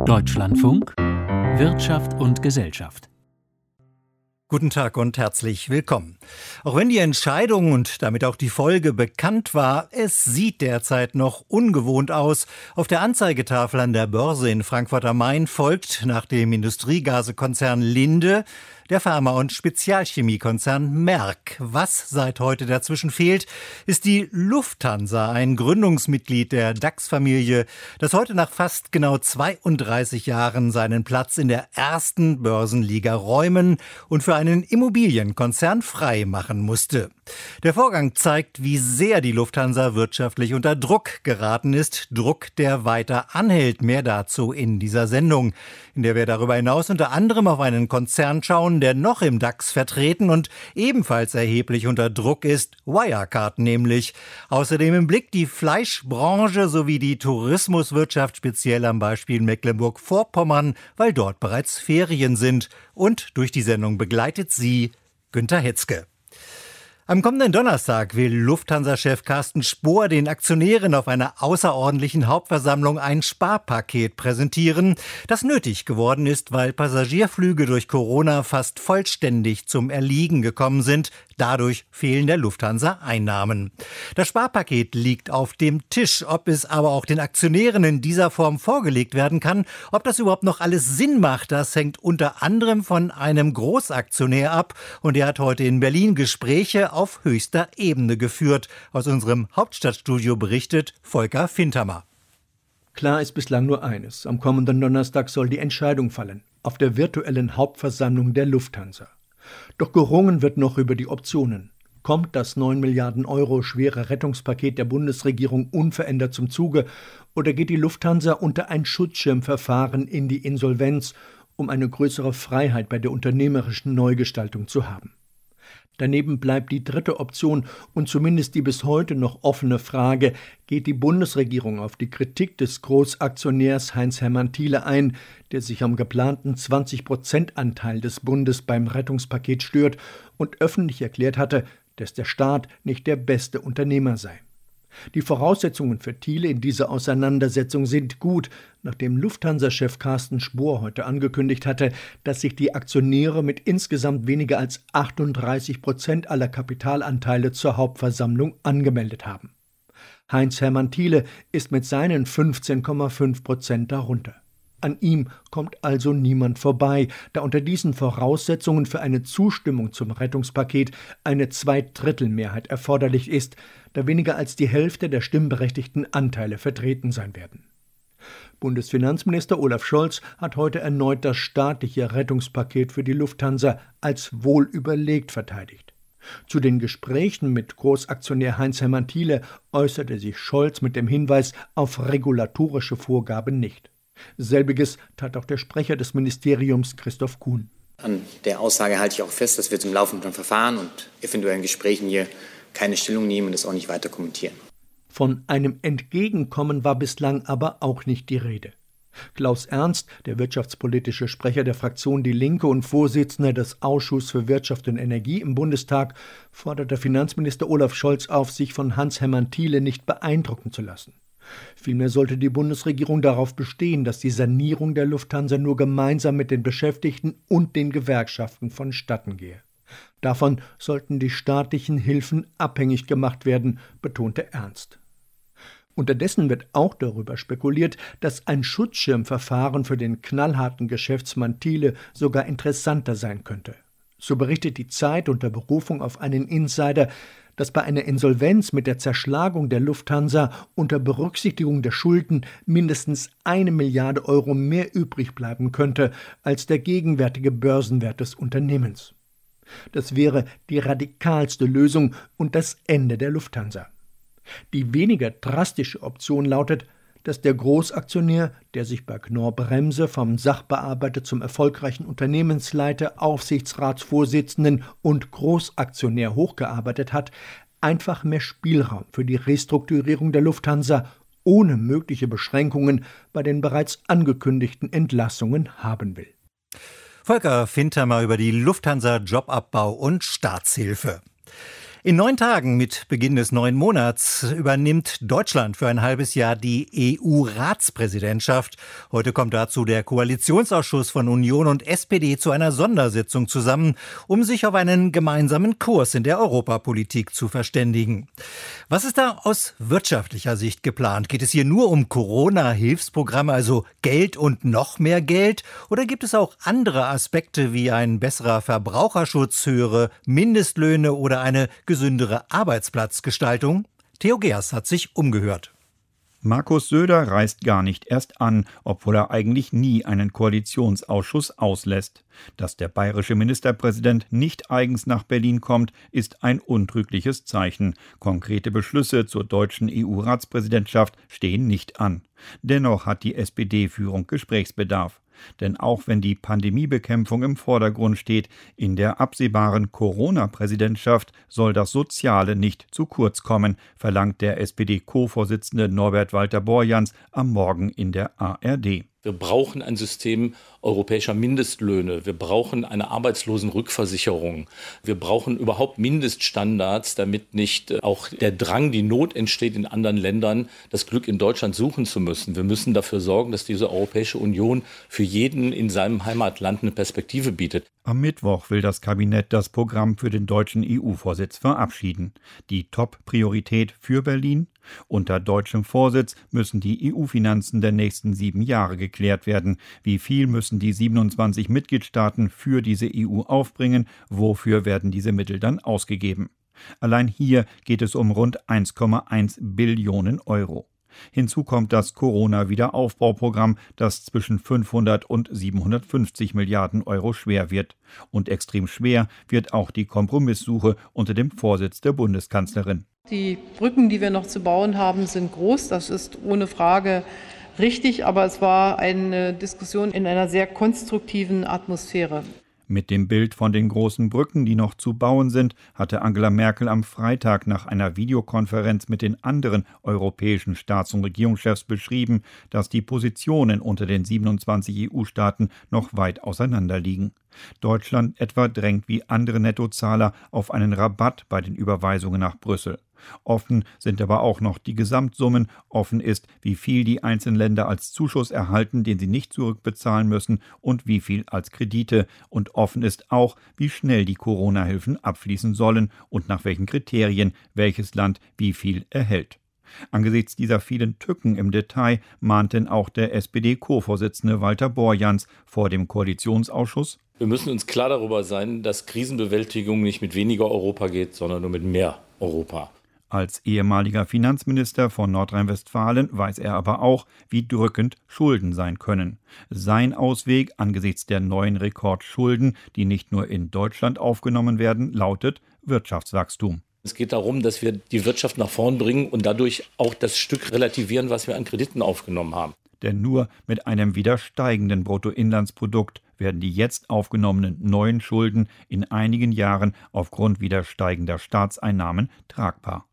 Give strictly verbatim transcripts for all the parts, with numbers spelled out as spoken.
Deutschlandfunk Wirtschaft und Gesellschaft. Guten Tag und herzlich willkommen. Auch wenn die Entscheidung und damit auch die Folge bekannt war, es sieht derzeit noch ungewohnt aus. Auf der Anzeigetafel an der Börse in Frankfurt am Main folgt nach dem Industriegasekonzern Linde der Pharma- und Spezialchemiekonzern Merck. Was seit heute dazwischen fehlt, ist die Lufthansa, ein Gründungsmitglied der DAX-Familie, das heute nach fast genau zweiunddreißig Jahren seinen Platz in der ersten Börsenliga räumen und für einen Immobilienkonzern frei machen musste. Der Vorgang zeigt, wie sehr die Lufthansa wirtschaftlich unter Druck geraten ist. Druck, der weiter anhält. Mehr dazu in dieser Sendung, in der wir darüber hinaus unter anderem auf einen Konzern schauen, der noch im DAX vertreten und ebenfalls erheblich unter Druck ist, Wirecard nämlich. Außerdem im Blick die Fleischbranche sowie die Tourismuswirtschaft, speziell am Beispiel Mecklenburg-Vorpommern, weil dort bereits Ferien sind. Und durch die Sendung begleitet sie Günter Hetzke. Am kommenden Donnerstag will Lufthansa-Chef Carsten Spohr den Aktionären auf einer außerordentlichen Hauptversammlung ein Sparpaket präsentieren, das nötig geworden ist, weil Passagierflüge durch Corona fast vollständig zum Erliegen gekommen sind. Dadurch fehlen der Lufthansa Einnahmen. Das Sparpaket liegt auf dem Tisch. Ob es aber auch den Aktionären in dieser Form vorgelegt werden kann, ob das überhaupt noch alles Sinn macht, das hängt unter anderem von einem Großaktionär ab. Und er hat heute in Berlin Gespräche auf höchster Ebene geführt. Aus unserem Hauptstadtstudio berichtet Volker Fintermer. Klar ist bislang nur eines. Am kommenden Donnerstag soll die Entscheidung fallen. Auf der virtuellen Hauptversammlung der Lufthansa. Doch gerungen wird noch über die Optionen. Kommt das neun Milliarden Euro schwere Rettungspaket der Bundesregierung unverändert zum Zuge oder geht die Lufthansa unter ein Schutzschirmverfahren in die Insolvenz, um eine größere Freiheit bei der unternehmerischen Neugestaltung zu haben? Daneben bleibt die dritte Option und zumindest die bis heute noch offene Frage, geht die Bundesregierung auf die Kritik des Großaktionärs Heinz-Hermann Thiele ein, der sich am geplanten zwanzig Prozent Anteil des Bundes beim Rettungspaket stört und öffentlich erklärt hatte, dass der Staat nicht der beste Unternehmer sei. Die Voraussetzungen für Thiele in dieser Auseinandersetzung sind gut, nachdem Lufthansa-Chef Carsten Spohr heute angekündigt hatte, dass sich die Aktionäre mit insgesamt weniger als achtunddreißig Prozent aller Kapitalanteile zur Hauptversammlung angemeldet haben. Heinz-Hermann Thiele ist mit seinen fünfzehn Komma fünf Prozent darunter. An ihm kommt also niemand vorbei, da unter diesen Voraussetzungen für eine Zustimmung zum Rettungspaket eine Zweidrittelmehrheit erforderlich ist, da weniger als die Hälfte der stimmberechtigten Anteile vertreten sein werden. Bundesfinanzminister Olaf Scholz hat heute erneut das staatliche Rettungspaket für die Lufthansa als wohlüberlegt verteidigt. Zu den Gesprächen mit Großaktionär Heinz-Hermann Thiele äußerte sich Scholz mit dem Hinweis auf regulatorische Vorgaben nicht. Selbiges tat auch der Sprecher des Ministeriums Christoph Kuhn. An der Aussage halte ich auch fest, dass wir zum laufenden Verfahren und eventuellen Gesprächen hier keine Stellung nehmen und das auch nicht weiter kommentieren. Von einem Entgegenkommen war bislang aber auch nicht die Rede. Klaus Ernst, der wirtschaftspolitische Sprecher der Fraktion Die Linke und Vorsitzender des Ausschusses für Wirtschaft und Energie im Bundestag, forderte Finanzminister Olaf Scholz auf, sich von Heinz-Hermann Thiele nicht beeindrucken zu lassen. Vielmehr sollte die Bundesregierung darauf bestehen, dass die Sanierung der Lufthansa nur gemeinsam mit den Beschäftigten und den Gewerkschaften vonstatten gehe. Davon sollten die staatlichen Hilfen abhängig gemacht werden, betonte Ernst. Unterdessen wird auch darüber spekuliert, dass ein Schutzschirmverfahren für den knallharten Geschäftsmann Thiele sogar interessanter sein könnte. So berichtet die Zeit unter Berufung auf einen Insider, dass bei einer Insolvenz mit der Zerschlagung der Lufthansa unter Berücksichtigung der Schulden mindestens eine Milliarde Euro mehr übrig bleiben könnte als der gegenwärtige Börsenwert des Unternehmens. Das wäre die radikalste Lösung und das Ende der Lufthansa. Die weniger drastische Option lautet, dass der Großaktionär, der sich bei Knorr-Bremse vom Sachbearbeiter zum erfolgreichen Unternehmensleiter, Aufsichtsratsvorsitzenden und Großaktionär hochgearbeitet hat, einfach mehr Spielraum für die Restrukturierung der Lufthansa ohne mögliche Beschränkungen bei den bereits angekündigten Entlassungen haben will. Volker Fintermer über die Lufthansa Jobabbau und Staatshilfe. In neun Tagen mit Beginn des neuen Monats übernimmt Deutschland für ein halbes Jahr die E U-Ratspräsidentschaft. Heute kommt dazu der Koalitionsausschuss von Union und S P D zu einer Sondersitzung zusammen, um sich auf einen gemeinsamen Kurs in der Europapolitik zu verständigen. Was ist da aus wirtschaftlicher Sicht geplant? Geht es hier nur um Corona-Hilfsprogramme, also Geld und noch mehr Geld? Oder gibt es auch andere Aspekte wie ein besserer Verbraucherschutz, höhere Mindestlöhne oder eine gesündere Arbeitsplatzgestaltung? Theo Geers hat sich umgehört. Markus Söder reist gar nicht erst an, obwohl er eigentlich nie einen Koalitionsausschuss auslässt. Dass der bayerische Ministerpräsident nicht eigens nach Berlin kommt, ist ein untrügliches Zeichen. Konkrete Beschlüsse zur deutschen E U-Ratspräsidentschaft stehen nicht an. Dennoch hat die S P D-Führung Gesprächsbedarf. Denn auch wenn die Pandemiebekämpfung im Vordergrund steht, in der absehbaren Corona-Präsidentschaft soll das Soziale nicht zu kurz kommen, verlangt der S P D-Co-Vorsitzende Norbert Walter-Borjans am Morgen in der A R D. Wir brauchen ein System europäischer Mindestlöhne. Wir brauchen eine Arbeitslosenrückversicherung. Wir brauchen überhaupt Mindeststandards, damit nicht auch der Drang, die Not entsteht, in anderen Ländern das Glück in Deutschland suchen zu müssen. Wir müssen dafür sorgen, dass diese Europäische Union für jeden in seinem Heimatland eine Perspektive bietet. Am Mittwoch will das Kabinett das Programm für den deutschen E U-Vorsitz verabschieden. Die Top-Priorität für Berlin? Unter deutschem Vorsitz müssen die E U-Finanzen der nächsten sieben Jahre geklärt werden. Wie viel müssen die siebenundzwanzig Mitgliedstaaten für diese E U aufbringen? Wofür werden diese Mittel dann ausgegeben? Allein hier geht es um rund eins Komma eins Billionen Euro. Hinzu kommt das Corona-Wiederaufbauprogramm, das zwischen fünfhundert und siebenhundertfünfzig Milliarden Euro schwer wird. Und extrem schwer wird auch die Kompromisssuche unter dem Vorsitz der Bundeskanzlerin. Die Brücken, die wir noch zu bauen haben, sind groß. Das ist ohne Frage richtig, aber es war eine Diskussion in einer sehr konstruktiven Atmosphäre. Mit dem Bild von den großen Brücken, die noch zu bauen sind, hatte Angela Merkel am Freitag nach einer Videokonferenz mit den anderen europäischen Staats- und Regierungschefs beschrieben, dass die Positionen unter den siebenundzwanzig E U-Staaten noch weit auseinander liegen. Deutschland etwa drängt wie andere Nettozahler auf einen Rabatt bei den Überweisungen nach Brüssel. Offen sind aber auch noch die Gesamtsummen. Offen ist, wie viel die einzelnen Länder als Zuschuss erhalten, den sie nicht zurückbezahlen müssen, und wie viel als Kredite. Und offen ist auch, wie schnell die Corona-Hilfen abfließen sollen und nach welchen Kriterien welches Land wie viel erhält. Angesichts dieser vielen Tücken im Detail mahnt denn auch der S P D-Co-Vorsitzende Walter Borjans vor dem Koalitionsausschuss: Wir müssen uns klar darüber sein, dass Krisenbewältigung nicht mit weniger Europa geht, sondern nur mit mehr Europa. Als ehemaliger Finanzminister von Nordrhein-Westfalen weiß er aber auch, wie drückend Schulden sein können. Sein Ausweg angesichts der neuen Rekordschulden, die nicht nur in Deutschland aufgenommen werden, lautet Wirtschaftswachstum. Es geht darum, dass wir die Wirtschaft nach vorn bringen und dadurch auch das Stück relativieren, was wir an Krediten aufgenommen haben. Denn nur mit einem wieder steigenden Bruttoinlandsprodukt werden die jetzt aufgenommenen neuen Schulden in einigen Jahren aufgrund wieder steigender Staatseinnahmen tragbar.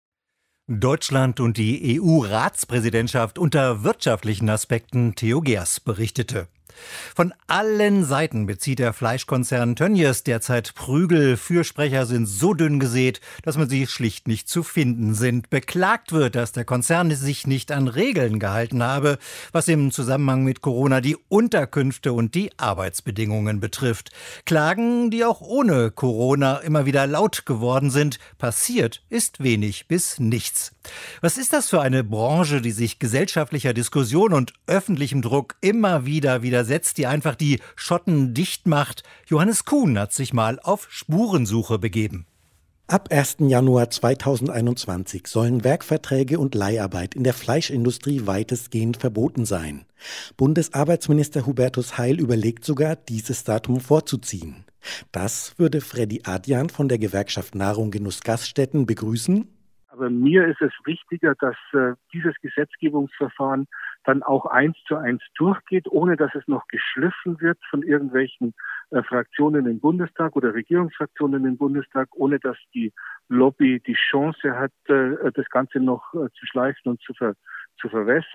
Deutschland und die E U-Ratspräsidentschaft unter wirtschaftlichen Aspekten, Theo Geers berichtete. Von allen Seiten bezieht der Fleischkonzern Tönnies derzeit Prügel. Fürsprecher sind so dünn gesät, dass man sie schlicht nicht zu finden sind. Beklagt wird, dass der Konzern sich nicht an Regeln gehalten habe, was im Zusammenhang mit Corona die Unterkünfte und die Arbeitsbedingungen betrifft. Klagen, die auch ohne Corona immer wieder laut geworden sind. Passiert ist wenig bis nichts. Was ist das für eine Branche, die sich gesellschaftlicher Diskussion und öffentlichem Druck immer wieder widersetzt, die einfach die Schotten dicht macht? Johannes Kuhn hat sich mal auf Spurensuche begeben. Ab ersten Januar zweitausendeinundzwanzig sollen Werkverträge und Leiharbeit in der Fleischindustrie weitestgehend verboten sein. Bundesarbeitsminister Hubertus Heil überlegt sogar, dieses Datum vorzuziehen. Das würde Freddy Adjan von der Gewerkschaft Nahrung Genuss Gaststätten begrüßen. Aber mir ist es wichtiger, dass äh, dieses Gesetzgebungsverfahren dann auch eins zu eins durchgeht, ohne dass es noch geschliffen wird von irgendwelchen äh, Fraktionen im Bundestag oder Regierungsfraktionen im Bundestag, ohne dass die Lobby die Chance hat, äh, das Ganze noch äh, zu schleifen und zu, ver- zu verwässern.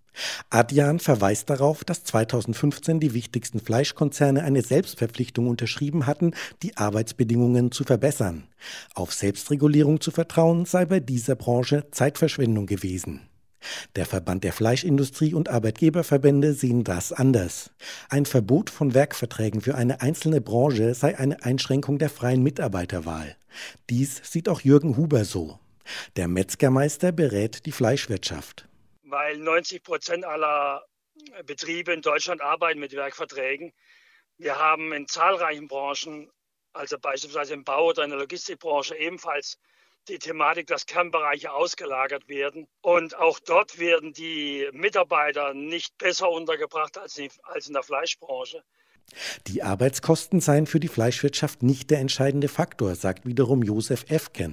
Adyan verweist darauf, dass zweitausendfünfzehn die wichtigsten Fleischkonzerne eine Selbstverpflichtung unterschrieben hatten, die Arbeitsbedingungen zu verbessern. Auf Selbstregulierung zu vertrauen sei bei dieser Branche Zeitverschwendung gewesen. Der Verband der Fleischindustrie und Arbeitgeberverbände sehen das anders. Ein Verbot von Werkverträgen für eine einzelne Branche sei eine Einschränkung der freien Mitarbeiterwahl. Dies sieht auch Jürgen Huber so. Der Metzgermeister berät die Fleischwirtschaft. Weil neunzig Prozent aller Betriebe in Deutschland arbeiten mit Werkverträgen. Wir haben in zahlreichen Branchen, also beispielsweise im Bau oder in der Logistikbranche ebenfalls die Thematik, dass Kernbereiche ausgelagert werden. Und auch dort werden die Mitarbeiter nicht besser untergebracht als in der Fleischbranche. Die Arbeitskosten seien für die Fleischwirtschaft nicht der entscheidende Faktor, sagt wiederum Josef Efken.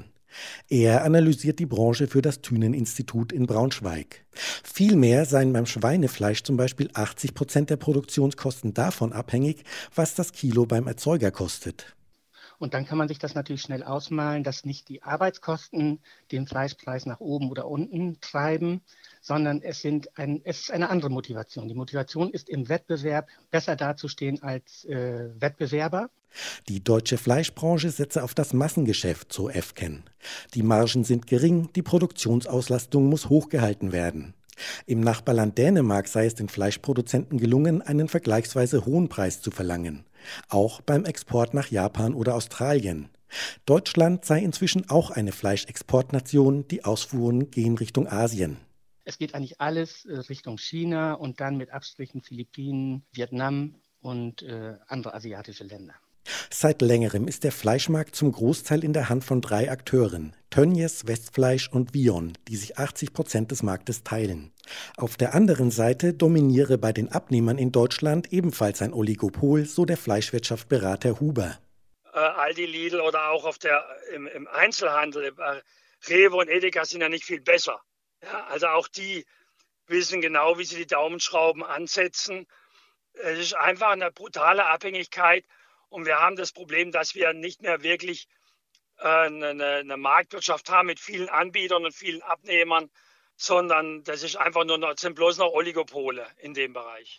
Er analysiert die Branche für das Thünen-Institut in Braunschweig. Vielmehr seien beim Schweinefleisch zum Beispiel achtzig Prozent der Produktionskosten davon abhängig, was das Kilo beim Erzeuger kostet. Und dann kann man sich das natürlich schnell ausmalen, dass nicht die Arbeitskosten den Fleischpreis nach oben oder unten treiben, sondern es, sind ein, es ist eine andere Motivation. Die Motivation ist im Wettbewerb besser dazustehen als äh, Wettbewerber. Die deutsche Fleischbranche setze auf das Massengeschäft, so Efken. Die Margen sind gering, die Produktionsauslastung muss hochgehalten werden. Im Nachbarland Dänemark sei es den Fleischproduzenten gelungen, einen vergleichsweise hohen Preis zu verlangen. Auch beim Export nach Japan oder Australien. Deutschland sei inzwischen auch eine Fleischexportnation, die Ausfuhren gehen Richtung Asien. Es geht eigentlich alles Richtung China und dann mit Abstrichen Philippinen, Vietnam und äh, andere asiatische Länder. Seit längerem ist der Fleischmarkt zum Großteil in der Hand von drei Akteuren, Tönnies, Westfleisch und Vion, die sich achtzig Prozent des Marktes teilen. Auf der anderen Seite dominiere bei den Abnehmern in Deutschland ebenfalls ein Oligopol, so der Fleischwirtschaftsberater Huber. Äh, Aldi, Lidl oder auch auf der, im, im Einzelhandel, äh, Rewe und Edeka sind ja nicht viel besser. Ja, also auch die wissen genau, wie sie die Daumenschrauben ansetzen. Es ist einfach eine brutale Abhängigkeit. Und wir haben das Problem, dass wir nicht mehr wirklich äh, eine, eine Marktwirtschaft haben mit vielen Anbietern und vielen Abnehmern, sondern das ist einfach nur noch, sind bloß noch Oligopole in dem Bereich.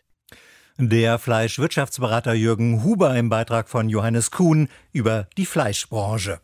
Der Fleischwirtschaftsberater Jürgen Huber im Beitrag von Johannes Kuhn über die Fleischbranche.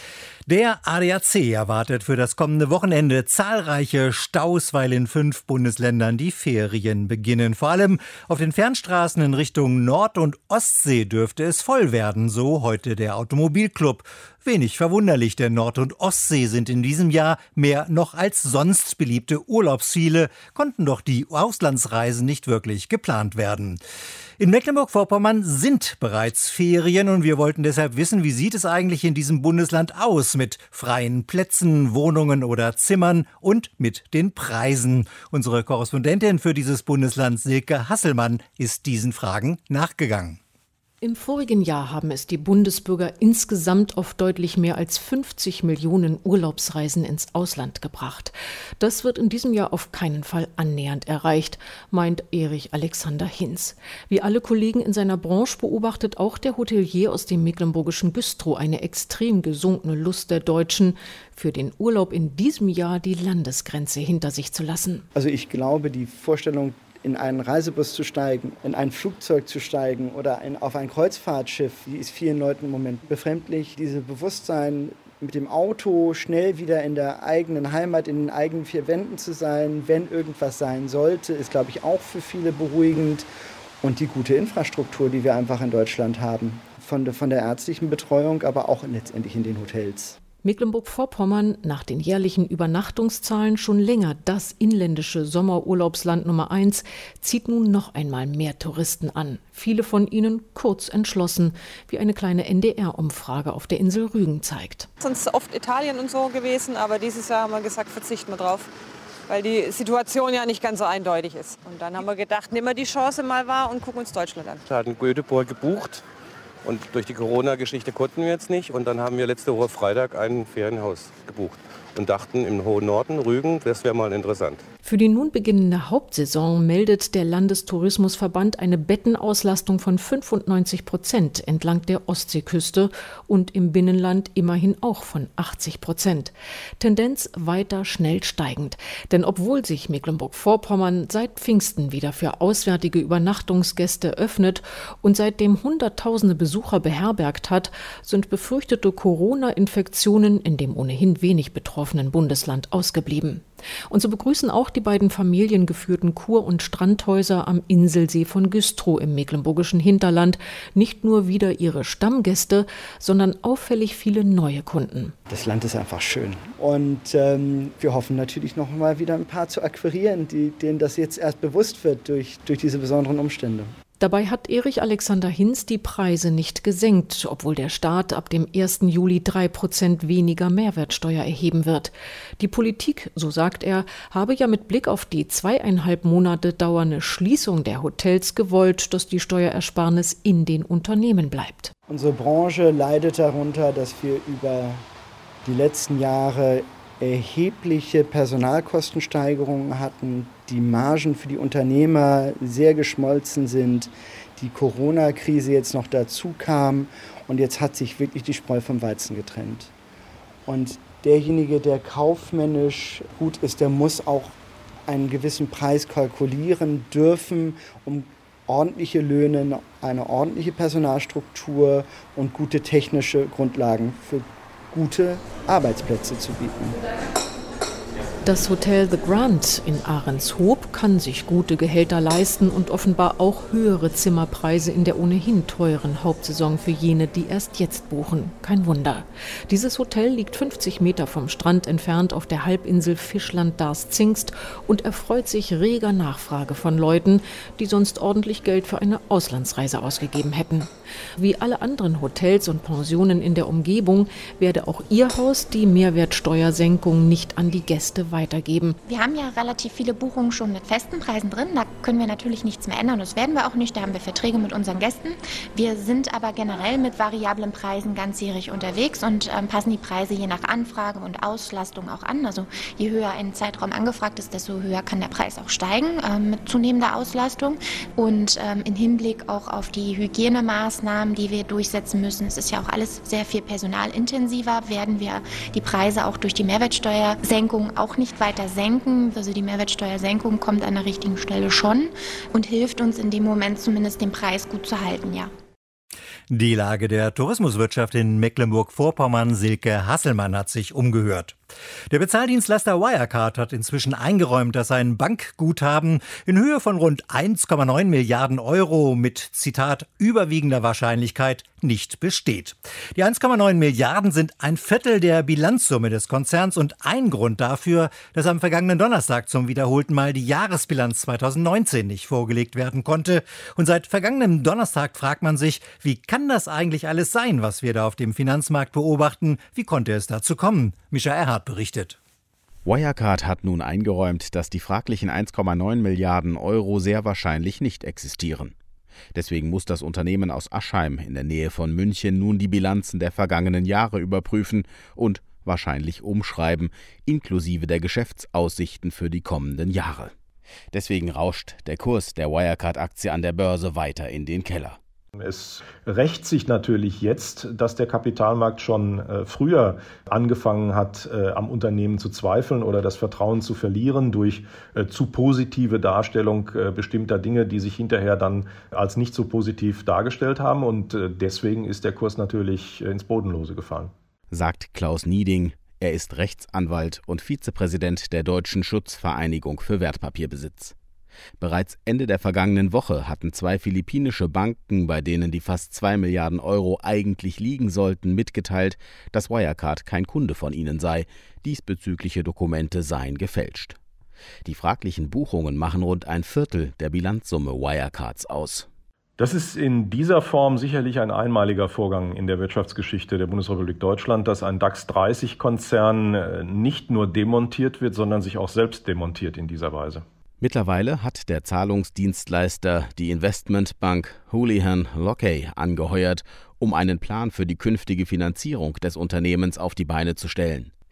Der A D A C erwartet für das kommende Wochenende zahlreiche Staus, weil in fünf Bundesländern die Ferien beginnen. Vor allem auf den Fernstraßen in Richtung Nord- und Ostsee dürfte es voll werden, so heute der Automobilclub. Wenig verwunderlich, denn Nord- und Ostsee sind in diesem Jahr mehr noch als sonst beliebte Urlaubsziele, konnten doch die Auslandsreisen nicht wirklich geplant werden. In Mecklenburg-Vorpommern sind bereits Ferien und wir wollten deshalb wissen, wie sieht es eigentlich in diesem Bundesland aus mit freien Plätzen, Wohnungen oder Zimmern und mit den Preisen. Unsere Korrespondentin für dieses Bundesland, Silke Hasselmann, ist diesen Fragen nachgegangen. Im vorigen Jahr haben es die Bundesbürger insgesamt auf deutlich mehr als fünfzig Millionen Urlaubsreisen ins Ausland gebracht. Das wird in diesem Jahr auf keinen Fall annähernd erreicht, meint Erich Alexander Hinz. Wie alle Kollegen in seiner Branche beobachtet auch der Hotelier aus dem mecklenburgischen Güstrow eine extrem gesunkene Lust der Deutschen, für den Urlaub in diesem Jahr die Landesgrenze hinter sich zu lassen. Also ich glaube, die Vorstellung, in einen Reisebus zu steigen, in ein Flugzeug zu steigen oder in, auf ein Kreuzfahrtschiff, die ist vielen Leuten im Moment befremdlich. Dieses Bewusstsein, mit dem Auto schnell wieder in der eigenen Heimat, in den eigenen vier Wänden zu sein, wenn irgendwas sein sollte, ist, glaube ich, auch für viele beruhigend. Und die gute Infrastruktur, die wir einfach in Deutschland haben, von der, von der ärztlichen Betreuung, aber auch letztendlich in den Hotels. Mecklenburg-Vorpommern, nach den jährlichen Übernachtungszahlen schon länger das inländische Sommerurlaubsland Nummer eins, zieht nun noch einmal mehr Touristen an. Viele von ihnen kurz entschlossen, wie eine kleine N D R-Umfrage auf der Insel Rügen zeigt. Sonst oft Italien und so gewesen, aber dieses Jahr haben wir gesagt, verzichten wir drauf, weil die Situation ja nicht ganz so eindeutig ist. Und dann haben wir gedacht, nehmen wir die Chance mal wahr und gucken uns Deutschland an. Wir hatten Göteborg gebucht. Und durch die Corona-Geschichte konnten wir jetzt nicht. Und dann haben wir letzte Woche Freitag ein Ferienhaus gebucht und dachten im hohen Norden, Rügen, das wäre mal interessant. Für die nun beginnende Hauptsaison meldet der Landestourismusverband eine Bettenauslastung von fünfundneunzig Prozent entlang der Ostseeküste und im Binnenland immerhin auch von achtzig Prozent. Tendenz weiter schnell steigend. Denn obwohl sich Mecklenburg-Vorpommern seit Pfingsten wieder für auswärtige Übernachtungsgäste öffnet und seitdem Hunderttausende Besucher beherbergt hat, sind befürchtete Corona-Infektionen in dem ohnehin wenig betroffenen Bundesland ausgeblieben. Und so begrüßen auch die beiden familiengeführten Kur- und Strandhäuser am Inselsee von Güstrow im mecklenburgischen Hinterland nicht nur wieder ihre Stammgäste, sondern auffällig viele neue Kunden. Das Land ist einfach schön. Und ähm, wir hoffen natürlich noch mal wieder ein paar zu akquirieren, die, denen das jetzt erst bewusst wird durch, durch diese besonderen Umstände. Dabei hat Erich Alexander Hinz die Preise nicht gesenkt, obwohl der Staat ab dem ersten Juli drei Prozent weniger Mehrwertsteuer erheben wird. Die Politik, so sagt er, habe ja mit Blick auf die zweieinhalb Monate dauernde Schließung der Hotels gewollt, dass die Steuerersparnis in den Unternehmen bleibt. Unsere Branche leidet darunter, dass wir über die letzten Jahre erhebliche Personalkostensteigerungen hatten, die Margen für die Unternehmer sehr geschmolzen sind, die Corona-Krise jetzt noch dazu kam und jetzt hat sich wirklich die Spreu vom Weizen getrennt. Und derjenige, der kaufmännisch gut ist, der muss auch einen gewissen Preis kalkulieren dürfen, um ordentliche Löhne, eine ordentliche Personalstruktur und gute technische Grundlagen für gute Arbeitsplätze zu bieten. Das Hotel The Grand in Ahrenshoop kann sich gute Gehälter leisten und offenbar auch höhere Zimmerpreise in der ohnehin teuren Hauptsaison für jene, die erst jetzt buchen. Kein Wunder. Dieses Hotel liegt fünfzig Meter vom Strand entfernt auf der Halbinsel Fischland-Darß-Zingst und erfreut sich reger Nachfrage von Leuten, die sonst ordentlich Geld für eine Auslandsreise ausgegeben hätten. Wie alle anderen Hotels und Pensionen in der Umgebung werde auch ihr Haus die Mehrwertsteuersenkung nicht an die Gäste weitergeben. Wir haben ja relativ viele Buchungen schon mit festen Preisen drin. Da können wir natürlich nichts mehr ändern. Das werden wir auch nicht. Da haben wir Verträge mit unseren Gästen. Wir sind aber generell mit variablen Preisen ganzjährig unterwegs und ähm, passen die Preise je nach Anfrage und Auslastung auch an. Also je höher ein Zeitraum angefragt ist, desto höher kann der Preis auch steigen ähm, mit zunehmender Auslastung. Und ähm, im Hinblick auch auf die Hygienemaßnahmen, die wir durchsetzen müssen, es ist ja auch alles sehr viel personalintensiver, werden wir die Preise auch durch die Mehrwertsteuersenkung auch nicht weiter senken. Also die Mehrwertsteuersenkung kommt an der richtigen Stelle schon und hilft uns in dem Moment zumindest den Preis gut zu halten, ja. Die Lage der Tourismuswirtschaft in Mecklenburg-Vorpommern, Silke Hasselmann hat sich umgehört. Der Bezahldienstleister Wirecard hat inzwischen eingeräumt, dass sein Bankguthaben in Höhe von rund eins Komma neun Milliarden Euro mit, Zitat, überwiegender Wahrscheinlichkeit nicht besteht. Die eins Komma neun Milliarden sind ein Viertel der Bilanzsumme des Konzerns und ein Grund dafür, dass am vergangenen Donnerstag zum wiederholten Mal die Jahresbilanz zweitausendneunzehn nicht vorgelegt werden konnte. Und seit vergangenem Donnerstag fragt man sich, wie kann das eigentlich alles sein, was wir da auf dem Finanzmarkt beobachten? Wie konnte es dazu kommen? Mischa Erhardt berichtet. Wirecard hat nun eingeräumt, dass die fraglichen eins Komma neun Milliarden Euro sehr wahrscheinlich nicht existieren. Deswegen muss das Unternehmen aus Aschheim in der Nähe von München nun die Bilanzen der vergangenen Jahre überprüfen und wahrscheinlich umschreiben, inklusive der Geschäftsaussichten für die kommenden Jahre. Deswegen rauscht der Kurs der Wirecard-Aktie an der Börse weiter in den Keller. Es rächt sich natürlich jetzt, dass der Kapitalmarkt schon äh, früher angefangen hat, äh, am Unternehmen zu zweifeln oder das Vertrauen zu verlieren durch äh, zu positive Darstellung äh, bestimmter Dinge, die sich hinterher dann als nicht so positiv dargestellt haben. Und äh, deswegen ist der Kurs natürlich äh, ins Bodenlose gefallen. Sagt Klaus Nieding. Er ist Rechtsanwalt und Vizepräsident der Deutschen Schutzvereinigung für Wertpapierbesitz. Bereits Ende der vergangenen Woche hatten zwei philippinische Banken, bei denen die fast zwei Milliarden Euro eigentlich liegen sollten, mitgeteilt, dass Wirecard kein Kunde von ihnen sei. Diesbezügliche Dokumente seien gefälscht. Die fraglichen Buchungen machen rund ein Viertel der Bilanzsumme Wirecards aus. Das ist in dieser Form sicherlich ein einmaliger Vorgang in der Wirtschaftsgeschichte der Bundesrepublik Deutschland, dass ein DAX dreißig Konzern nicht nur demontiert wird, sondern sich auch selbst demontiert in dieser Weise. Mittlerweile hat der Zahlungsdienstleister die Investmentbank Houlihan Lokey angeheuert, um einen Plan für die künftige Finanzierung des Unternehmens auf die Beine zu stellen.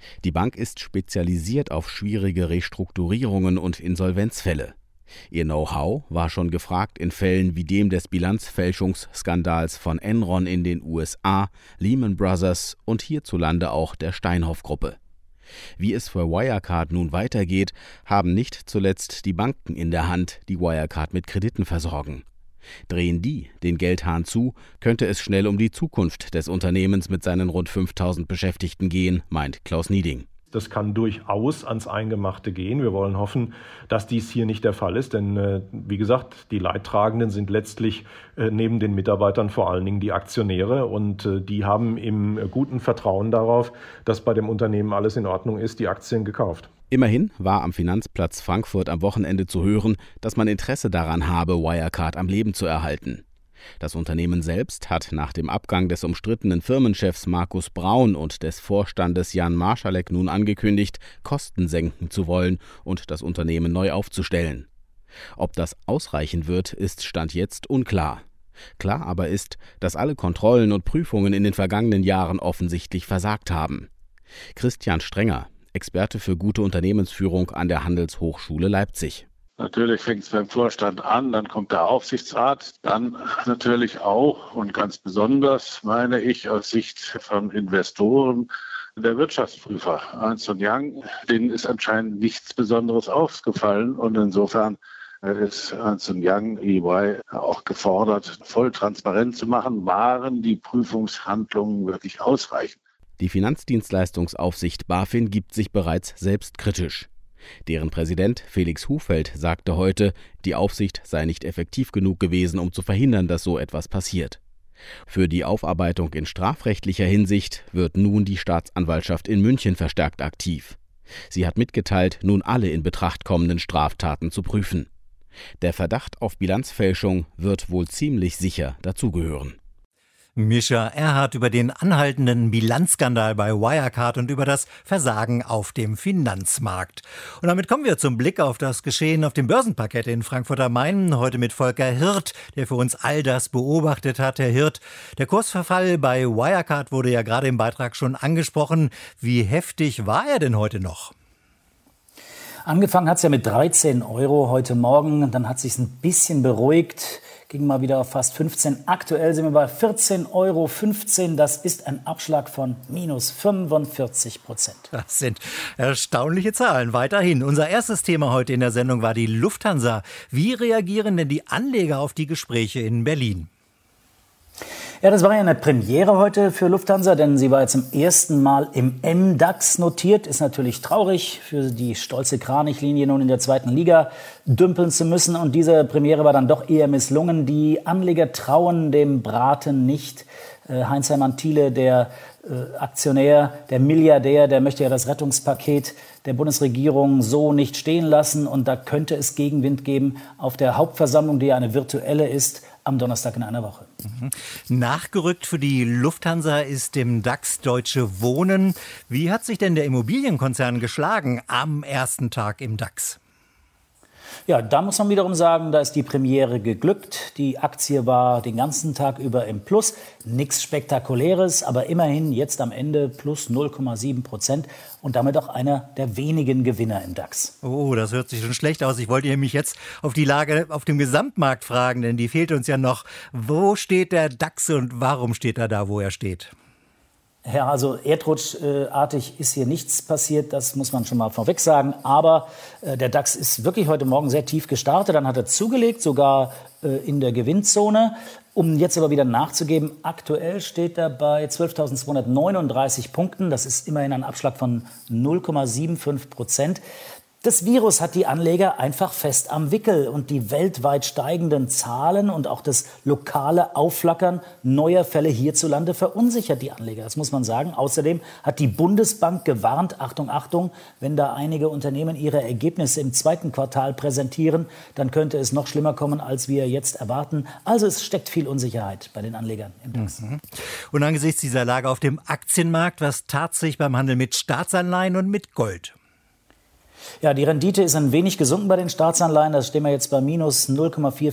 Die Bank ist spezialisiert auf schwierige Restrukturierungen und Insolvenzfälle. Ihr Know-how war schon gefragt in Fällen wie dem des Bilanzfälschungsskandals von Enron in den U S A, Lehman Brothers und hierzulande auch der Steinhoff-Gruppe. Wie es für Wirecard nun weitergeht, haben nicht zuletzt die Banken in der Hand, die Wirecard mit Krediten versorgen. Drehen die den Geldhahn zu, könnte es schnell um die Zukunft des Unternehmens mit seinen rund fünftausend Beschäftigten gehen, meint Klaus Nieding. Das kann durchaus ans Eingemachte gehen. Wir wollen hoffen, dass dies hier nicht der Fall ist. Denn äh, wie gesagt, die Leidtragenden sind letztlich äh, neben den Mitarbeitern vor allen Dingen die Aktionäre. Und äh, die haben im äh, guten Vertrauen darauf, dass bei dem Unternehmen alles in Ordnung ist, die Aktien gekauft. Immerhin war am Finanzplatz Frankfurt am Wochenende zu hören, dass man Interesse daran habe, Wirecard am Leben zu erhalten. Das Unternehmen selbst hat nach dem Abgang des umstrittenen Firmenchefs Markus Braun und des Vorstandes Jan Marschalek nun angekündigt, Kosten senken zu wollen und das Unternehmen neu aufzustellen. Ob das ausreichen wird, ist Stand jetzt unklar. Klar aber ist, dass alle Kontrollen und Prüfungen in den vergangenen Jahren offensichtlich versagt haben. Christian Strenger, Experte für gute Unternehmensführung an der Handelshochschule Leipzig. Natürlich fängt es beim Vorstand an, dann kommt der Aufsichtsrat, dann natürlich auch und ganz besonders, meine ich, aus Sicht von Investoren, der Wirtschaftsprüfer Ernst und Young. Denen ist anscheinend nichts Besonderes aufgefallen und insofern ist Ernst und Young, E Y, auch gefordert, voll transparent zu machen. Waren die Prüfungshandlungen wirklich ausreichend? Die Finanzdienstleistungsaufsicht BaFin gibt sich bereits selbstkritisch. Deren Präsident Felix Hufeld sagte heute, die Aufsicht sei nicht effektiv genug gewesen, um zu verhindern, dass so etwas passiert. Für die Aufarbeitung in strafrechtlicher Hinsicht wird nun die Staatsanwaltschaft in München verstärkt aktiv. Sie hat mitgeteilt, nun alle in Betracht kommenden Straftaten zu prüfen. Der Verdacht auf Bilanzfälschung wird wohl ziemlich sicher dazugehören. Mischa Erhardt über den anhaltenden Bilanzskandal bei Wirecard und über das Versagen auf dem Finanzmarkt. Und damit kommen wir zum Blick auf das Geschehen auf dem Börsenparkett in Frankfurt am Main. Heute mit Volker Hirt, der für uns all das beobachtet hat. Herr Hirt, der Kursverfall bei Wirecard wurde ja gerade im Beitrag schon angesprochen. Wie heftig war er denn heute noch? Angefangen hat es ja mit dreizehn Euro heute Morgen. Dann hat es sich ein bisschen beruhigt. Ging mal wieder auf fast fünfzehn. Aktuell sind wir bei vierzehn Euro fünfzehn. Das ist ein Abschlag von minus fünfundvierzig Prozent. Das sind erstaunliche Zahlen. Weiterhin. Unser erstes Thema heute in der Sendung war die Lufthansa. Wie reagieren denn die Anleger auf die Gespräche in Berlin? Ja, das war ja eine Premiere heute für Lufthansa, denn sie war jetzt zum ersten Mal im M DAX notiert. Ist natürlich traurig, für die stolze Kranichlinie nun in der zweiten Liga dümpeln zu müssen. Und diese Premiere war dann doch eher misslungen. Die Anleger trauen dem Braten nicht. Äh, Heinz-Hermann Thiele, der äh, Aktionär, der Milliardär, der möchte ja das Rettungspaket der Bundesregierung so nicht stehen lassen. Und da könnte es Gegenwind geben auf der Hauptversammlung, die ja eine virtuelle ist, am Donnerstag in einer Woche. Mhm. Nachgerückt für die Lufthansa ist im DAX Deutsche Wohnen. Wie hat sich denn der Immobilienkonzern geschlagen am ersten Tag im DAX? Ja, da muss man wiederum sagen, da ist die Premiere geglückt. Die Aktie war den ganzen Tag über im Plus. Nichts Spektakuläres, aber immerhin jetzt am Ende plus null Komma sieben Prozent und damit auch einer der wenigen Gewinner im DAX. Oh, das hört sich schon schlecht aus. Ich wollte nämlich jetzt auf die Lage auf dem Gesamtmarkt fragen, denn die fehlt uns ja noch. Wo steht der DAX und warum steht er da, wo er steht? Ja, also erdrutschartig ist hier nichts passiert, das muss man schon mal vorweg sagen. Aber äh, der DAX ist wirklich heute Morgen sehr tief gestartet, dann hat er zugelegt, sogar äh, in der Gewinnzone. Um jetzt aber wieder nachzugeben, aktuell steht er bei zwölftausendzweihundertneununddreißig Punkten. Das ist immerhin ein Abschlag von null Komma fünfundsiebzig Prozent. Das Virus hat die Anleger einfach fest am Wickel und die weltweit steigenden Zahlen und auch das lokale Aufflackern neuer Fälle hierzulande verunsichert die Anleger. Das muss man sagen. Außerdem hat die Bundesbank gewarnt, Achtung, Achtung, wenn da einige Unternehmen ihre Ergebnisse im zweiten Quartal präsentieren, dann könnte es noch schlimmer kommen, als wir jetzt erwarten. Also es steckt viel Unsicherheit bei den Anlegern im DAX. Mhm. Und angesichts dieser Lage auf dem Aktienmarkt, was tat sich beim Handel mit Staatsanleihen und mit Gold? Ja, die Rendite ist ein wenig gesunken bei den Staatsanleihen. Da stehen wir jetzt bei minus null Komma fünfundvierzig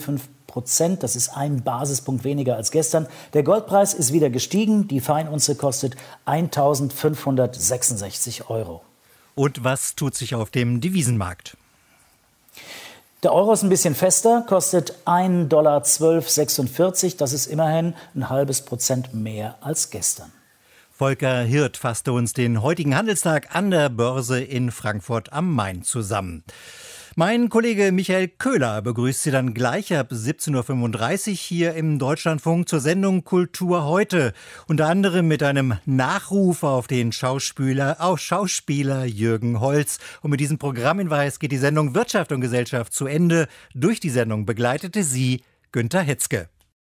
Prozent. Das ist ein Basispunkt weniger als gestern. Der Goldpreis ist wieder gestiegen. Die Feinunze kostet eintausendfünfhundertsechsundsechzig Euro. Und was tut sich auf dem Devisenmarkt? Der Euro ist ein bisschen fester, kostet ein Dollar zwölf sechsundvierzig. Das ist immerhin ein halbes Prozent mehr als gestern. Volker Hirt fasste uns den heutigen Handelstag an der Börse in Frankfurt am Main zusammen. Mein Kollege Michael Köhler begrüßt Sie dann gleich ab siebzehn Uhr fünfunddreißig hier im Deutschlandfunk zur Sendung Kultur heute. Unter anderem mit einem Nachruf auf den Schauspieler, auf Schauspieler Jürgen Holz. Und mit diesem Programmhinweis geht die Sendung Wirtschaft und Gesellschaft zu Ende. Durch die Sendung begleitete sie Günter Hetzke.